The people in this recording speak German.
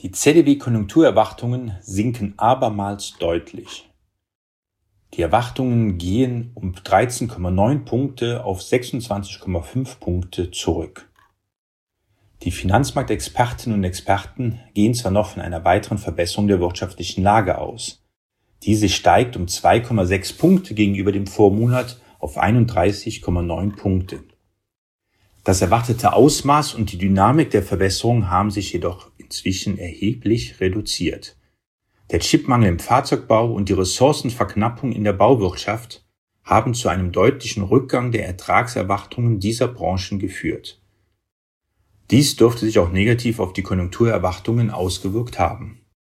Die ZDW-Konjunkturerwartungen sinken abermals deutlich. Die Erwartungen gehen um 13,9 Punkte auf 26,5 Punkte zurück. Die Finanzmarktexpertinnen und Experten gehen zwar noch von einer weiteren Verbesserung der wirtschaftlichen Lage aus. Diese steigt um 2,6 Punkte gegenüber dem Vormonat auf 31,9 Punkte. Das erwartete Ausmaß und die Dynamik der Verbesserung haben sich jedoch inzwischen erheblich reduziert. Der Chipmangel im Fahrzeugbau und die Ressourcenverknappung in der Bauwirtschaft haben zu einem deutlichen Rückgang der Ertragserwartungen dieser Branchen geführt. Dies dürfte sich auch negativ auf die Konjunkturerwartungen ausgewirkt haben.